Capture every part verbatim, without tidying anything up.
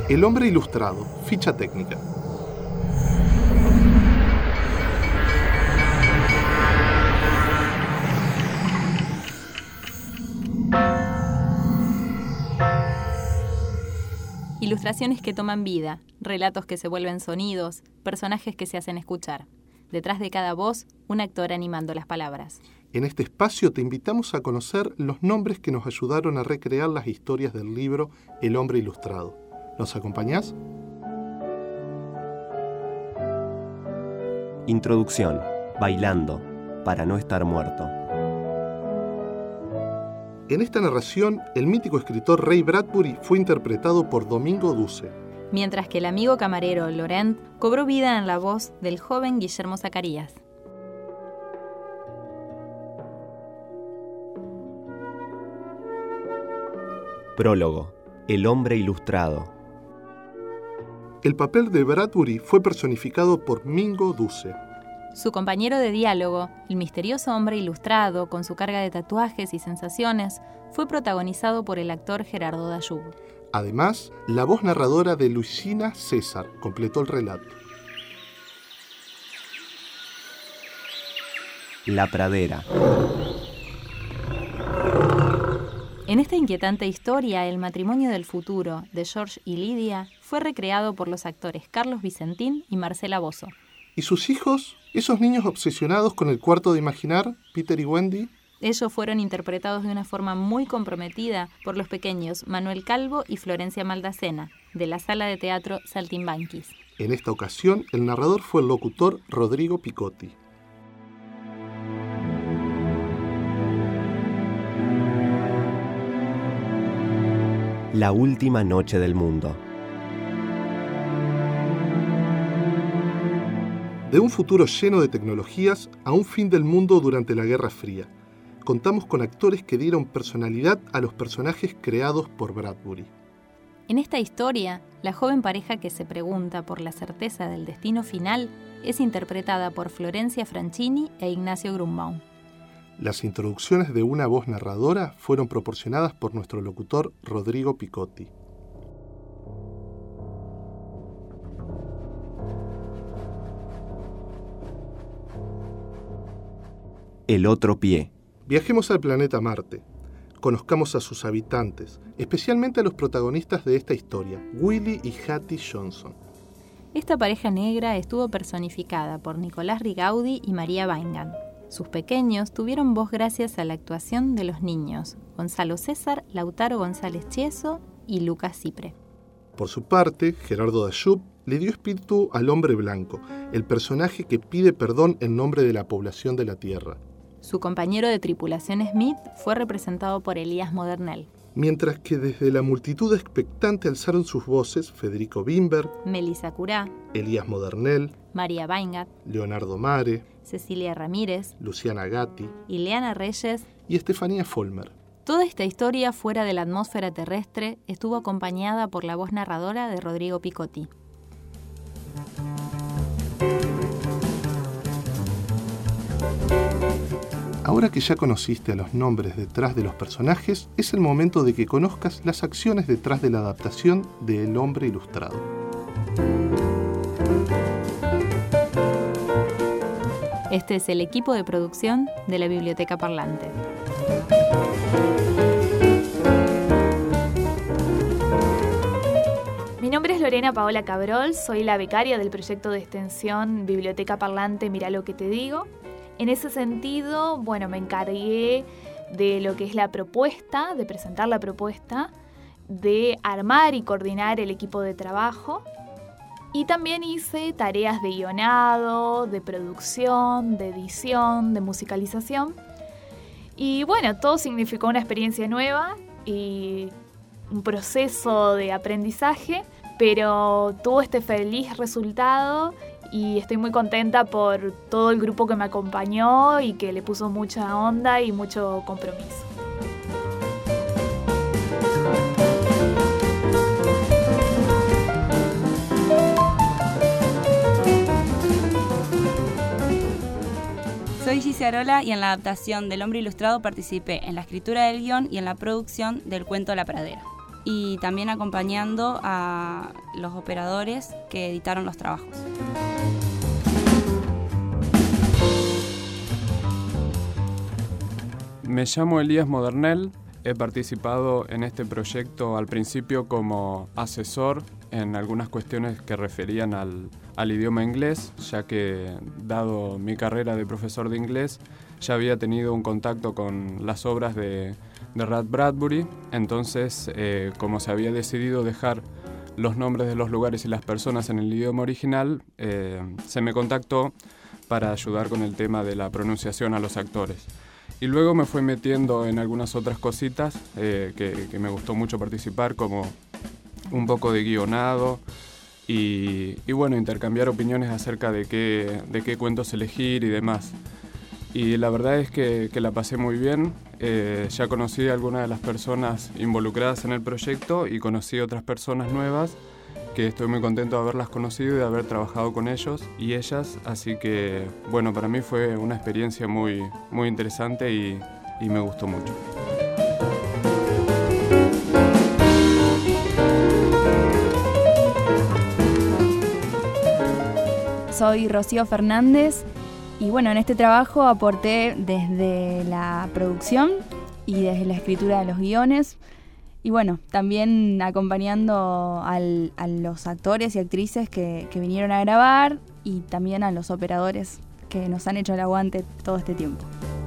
El hombre ilustrado, ficha técnica. Ilustraciones que toman vida, relatos que se vuelven sonidos, personajes que se hacen escuchar. Detrás de cada voz, un actor animando las palabras. En este espacio te invitamos a conocer los nombres que nos ayudaron a recrear las historias del libro El hombre ilustrado. ¿Nos acompañás? Introducción. Bailando, para no estar muerto. En esta narración, el mítico escritor Ray Bradbury fue interpretado por Domingo Duce. Mientras que el amigo camarero Laurent cobró vida en la voz del joven Guillermo Zacarías. Prólogo. El hombre ilustrado. El papel de Bradbury fue personificado por Mingo Duce. Su compañero de diálogo, el misterioso hombre ilustrado, con su carga de tatuajes y sensaciones, fue protagonizado por el actor Gerardo Dayoub. Además, la voz narradora de Luisina César completó el relato. La pradera. En esta inquietante historia, el matrimonio del futuro de George y Lidia fue recreado por los actores Carlos Vicentín y Marcela Bozzo. ¿Y sus hijos? ¿Esos niños obsesionados con el cuarto de imaginar, Peter y Wendy? Ellos fueron interpretados de una forma muy comprometida por los pequeños Manuel Calvo y Florencia Maldacena, de la sala de teatro Saltimbanquis. En esta ocasión, el narrador fue el locutor Rodrigo Picotti. La última noche del mundo. De un futuro lleno de tecnologías a un fin del mundo durante la Guerra Fría. Contamos con actores que dieron personalidad a los personajes creados por Bradbury. En esta historia, la joven pareja que se pregunta por la certeza del destino final es interpretada por Florencia Franchini e Ignacio Grunbaum. Las introducciones de una voz narradora fueron proporcionadas por nuestro locutor Rodrigo Picotti. El otro pie. Viajemos al planeta Marte. Conozcamos a sus habitantes, especialmente a los protagonistas de esta historia, Willie y Hattie Johnson. Esta pareja negra estuvo personificada por Nicolás Rigaudi y María Vaingan. Sus pequeños tuvieron voz gracias a la actuación de los niños, Gonzalo César, Lautaro González Chieso y Lucas Cipre. Por su parte, Gerardo Dayoub le dio espíritu al hombre blanco, el personaje que pide perdón en nombre de la población de la Tierra. Su compañero de tripulación Smith fue representado por Elías Modernel. Mientras que desde la multitud expectante alzaron sus voces Federico Wimberg, Melissa Curá, Elías Modernel, María Vaingat, Leonardo Mare, Cecilia Ramírez, Luciana Gatti, Ileana Reyes y Estefanía Folmer. Toda esta historia fuera de la atmósfera terrestre estuvo acompañada por la voz narradora de Rodrigo Picotti. Ahora que ya conociste a los nombres detrás de los personajes, es el momento de que conozcas las acciones detrás de la adaptación de El hombre ilustrado. Este es el equipo de producción de la Biblioteca Parlante. Mi nombre es Lorena Paola Cabrol, soy la becaria del proyecto de extensión Biblioteca Parlante Mirá lo que te digo. En ese sentido, bueno, me encargué de lo que es la propuesta, de presentar la propuesta, de armar y coordinar el equipo de trabajo. Y también hice tareas de guionado, de producción, de edición, de musicalización. Y bueno, todo significó una experiencia nueva y un proceso de aprendizaje, pero tuvo este feliz resultado y estoy muy contenta por todo el grupo que me acompañó y que le puso mucha onda y mucho compromiso. Soy Gigi Arola y en la adaptación del Hombre Ilustrado participé en la escritura del guión y en la producción del cuento La Pradera. y también acompañando a los operadores que editaron los trabajos. Me llamo Elías Modernel, he participado en este proyecto al principio como asesor en algunas cuestiones que referían al, al idioma inglés, ya que, dado mi carrera de profesor de inglés, ya había tenido un contacto con las obras de, de Ray Bradbury. Entonces, eh, como se había decidido dejar los nombres de los lugares y las personas en el idioma original, eh, se me contactó para ayudar con el tema de la pronunciación a los actores. Y luego me fui metiendo en algunas otras cositas eh, que, que me gustó mucho participar, como un poco de guionado y, y bueno, intercambiar opiniones acerca de qué, de qué cuentos elegir y demás. Y la verdad es que, que la pasé muy bien. Eh, ya conocí a algunas de las personas involucradas en el proyecto y conocí otras personas nuevas que estoy muy contento de haberlas conocido y de haber trabajado con ellos y ellas. Así que, bueno, para mí fue una experiencia muy, muy interesante y, y me gustó mucho. Soy Rocío Fernández y bueno, en este trabajo aporté desde la producción y desde la escritura de los guiones y bueno, también acompañando al, a los actores y actrices que, que vinieron a grabar y también a los operadores que nos han hecho el aguante todo este tiempo.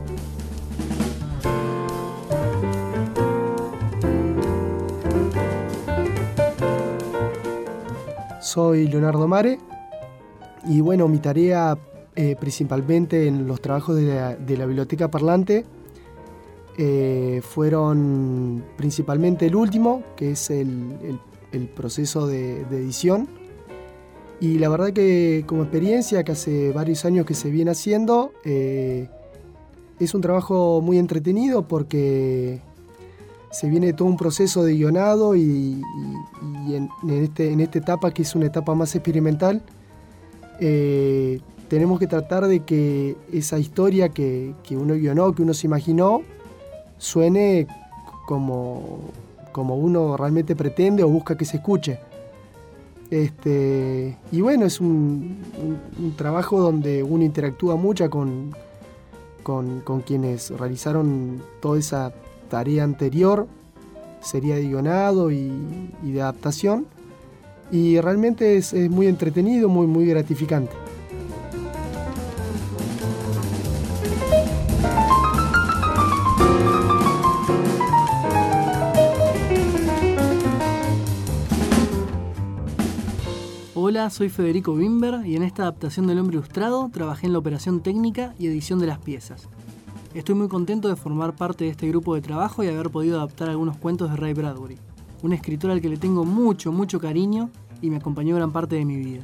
Soy Leonardo Mare. Y bueno, mi tarea eh, principalmente en los trabajos de la, de la biblioteca parlante eh, fueron principalmente el último, que es el, el, el proceso de, de edición. Y la verdad que como experiencia, que hace varios años que se viene haciendo, eh, es un trabajo muy entretenido porque se viene todo un proceso de guionado y, y, y en, en, este, en esta etapa, que es una etapa más experimental, Eh, tenemos que tratar de que esa historia que, que uno guionó, que uno se imaginó, suene como, como uno realmente pretende o busca que se escuche. Este, y bueno, es un, un, un trabajo donde uno interactúa mucho con, con, con quienes realizaron toda esa tarea anterior, sería de guionado y, y de adaptación. Y realmente es, es muy entretenido, muy, muy gratificante. Hola, soy Federico Bimber y en esta adaptación del Hombre Ilustrado trabajé en la operación técnica y edición de las piezas. Estoy muy contento de formar parte de este grupo de trabajo y haber podido adaptar algunos cuentos de Ray Bradbury, un escritor al que le tengo mucho, mucho cariño y me acompañó gran parte de mi vida.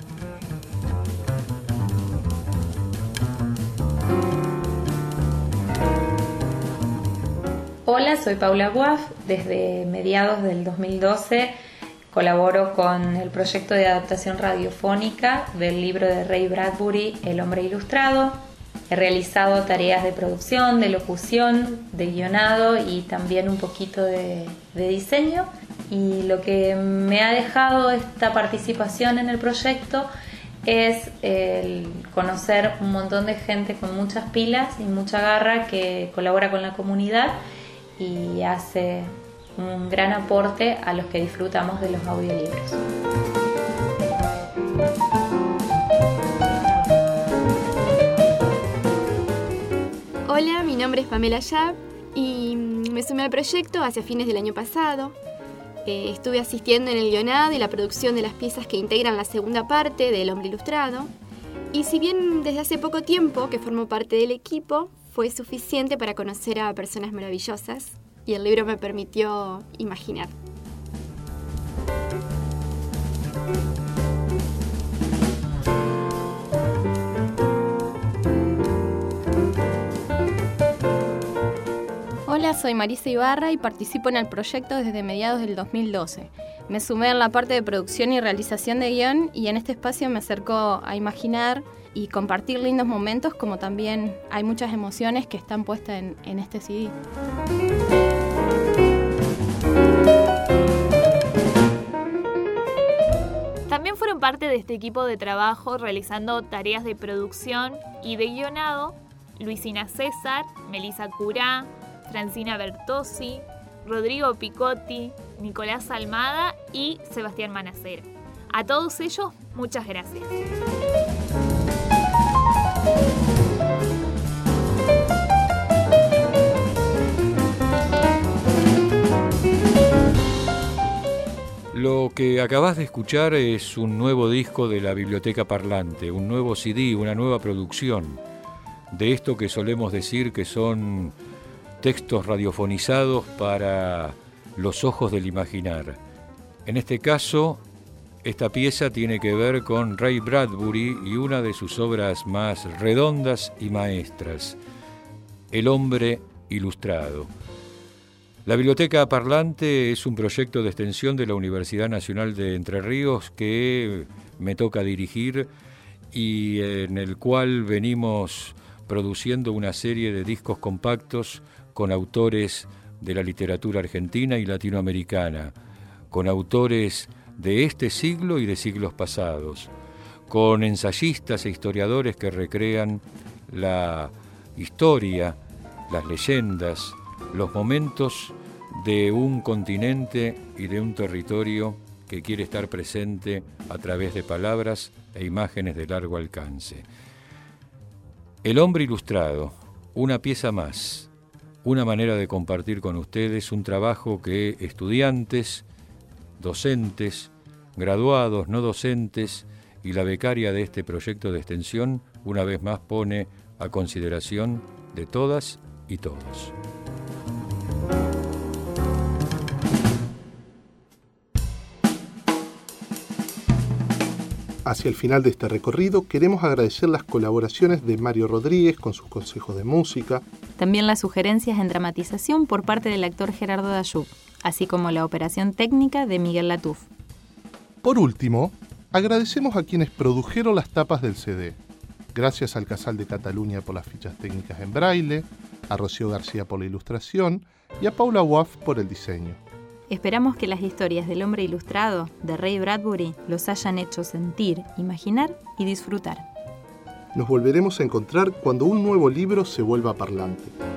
Hola, soy Paula Guaf. Desde mediados del dos mil doce colaboro con el proyecto de adaptación radiofónica del libro de Ray Bradbury, El Hombre Ilustrado. He realizado tareas de producción, de locución, de guionado y también un poquito de, de diseño. Y lo que me ha dejado esta participación en el proyecto es el conocer un montón de gente con muchas pilas y mucha garra que colabora con la comunidad y hace un gran aporte a los que disfrutamos de los audiolibros. Hola, mi nombre es Pamela Yap y me sumé al proyecto hacia fines del año pasado. Eh, estuve asistiendo en el guionado y la producción de las piezas que integran la segunda parte de El Hombre Ilustrado. Y si bien desde hace poco tiempo que formo parte del equipo, fue suficiente para conocer a personas maravillosas y el libro me permitió imaginar. Hola, soy Marisa Ibarra y participo en el proyecto desde mediados del dos mil doce. Me sumé en la parte de producción y realización de guión y en este espacio me acercó a imaginar y compartir lindos momentos, como también hay muchas emociones que están puestas en, en este C D. Fueron parte de este equipo de trabajo realizando tareas de producción y de guionado Luisina César, Melissa Curá, Francina Bertozzi, Rodrigo Picotti, Nicolás Almada y Sebastián Manacero. A todos ellos, muchas gracias. Lo que acabas de escuchar es un nuevo disco de la Biblioteca Parlante, un nuevo C D, una nueva producción de esto que solemos decir que son textos radiofonizados para los ojos del imaginar. En este caso, esta pieza tiene que ver con Ray Bradbury y una de sus obras más redondas y maestras, El hombre ilustrado. La Biblioteca Parlante es un proyecto de extensión de la Universidad Nacional de Entre Ríos que me toca dirigir y en el cual venimos produciendo una serie de discos compactos con autores de la literatura argentina y latinoamericana, con autores de este siglo y de siglos pasados, con ensayistas e historiadores que recrean la historia, las leyendas, los momentos de un continente y de un territorio que quiere estar presente a través de palabras e imágenes de largo alcance. El hombre ilustrado, una pieza más, una manera de compartir con ustedes un trabajo que estudiantes, docentes, graduados, no docentes y la becaria de este proyecto de extensión una vez más pone a consideración de todas y todos. Hacia el final de este recorrido queremos agradecer las colaboraciones de Mario Rodríguez con sus consejos de música. También las sugerencias en dramatización por parte del actor Gerardo Dayub, así como la operación técnica de Miguel Latuf. Por último, agradecemos a quienes produjeron las tapas del C D. Gracias al Casal de Cataluña por las fichas técnicas en braille, a Rocío García por la ilustración y a Paula Waff por el diseño. Esperamos que las historias del hombre ilustrado de Ray Bradbury los hayan hecho sentir, imaginar y disfrutar. Nos volveremos a encontrar cuando un nuevo libro se vuelva parlante.